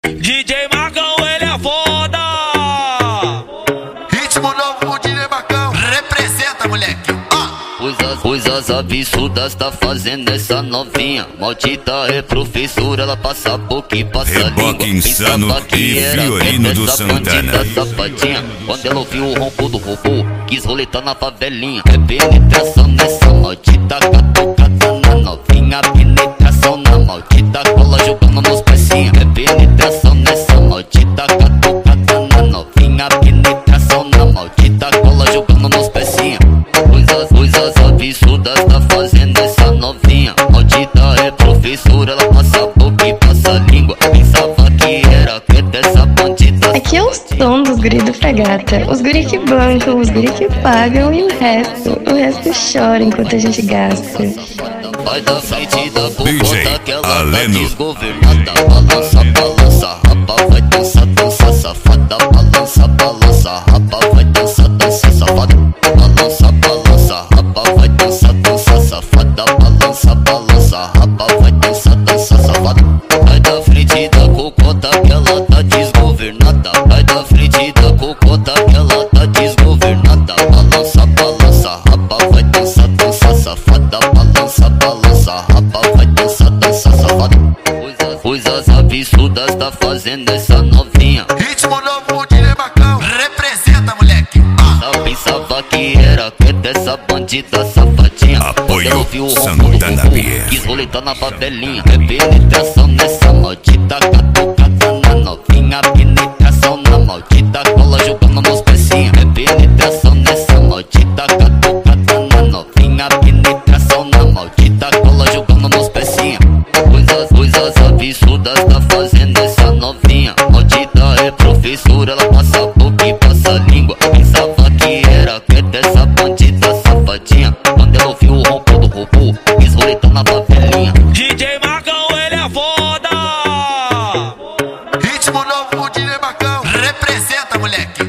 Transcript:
DJ Marcão, ele é foda. Ritmo novo, DJ Marcão. Representa, moleque. Coisas absurdas tá fazendo essa novinha. Maldita é professora, ela passa a boca e passa a língua. Reboque Insano e Fiorino do Santana. Safadinha, quando ela ouviu o ronco do robô, quis roletar na favelinha. É penetração nessa maldita catucada na novinha. Penetração na maldita cola jogando nos pecinhos. É penetração nessa maldita catucada na novinha. Penetração na maldita cola jogando nos pecinhos. Coisas absurdas tá fazendo essa novinha. Maldita é professora, ela passa a boca e passa a língua. Pensava que era que dessa bandida. Aqui é o som dos guri do Fragata. Os guri que bancam, os guri que pagam e o resto chora enquanto a gente gasta. Vai da frente da DJ bocota que ela tá Aleno. desgovernada. Balança, balança, rapa, vai dançar, dança, safada. Balança, balança, rapa, vai dançar, dança, safada. Balança, balança, rapa, vai dançar, dança, safada. Balança, balança, rapa, vai dançar, dança, safada. Vai da frente da cocota que ela tá desgovernada. Vai da frente da cocota que ela tá desgovernada. Balança, balança, rapa, vai dançar, dança, safada. Balança, balança, rapa, vai dançar, dança, safada. Coisas absurdas tá fazendo essa novinha. Ritmo novo, DJ Marcão. Representa, moleque. Pensava que era que dessa bandida safadinha. Apoio Ela ouviu o ronco Santana do robô, Pierre. quis roletar na favelinha. É penetração nessa maldita catucada na novinha. Penetração na maldita cola jogando nos pecinhos. É penetração nessa maldita catucada na novinha. Penetração na maldita cola jogando nos pecinhos. Coisas absurdas tá fazendo essa novinha. Maldita é professora, ela passa a boca e passa a língua. Pensava que era que dessa bandida safadinha. Quando ela ouviu o ronco do robô, quis roletar na favelinha. DJ Marcão, ele é foda. Ritmo novo, DJ Marcão. Representa, moleque.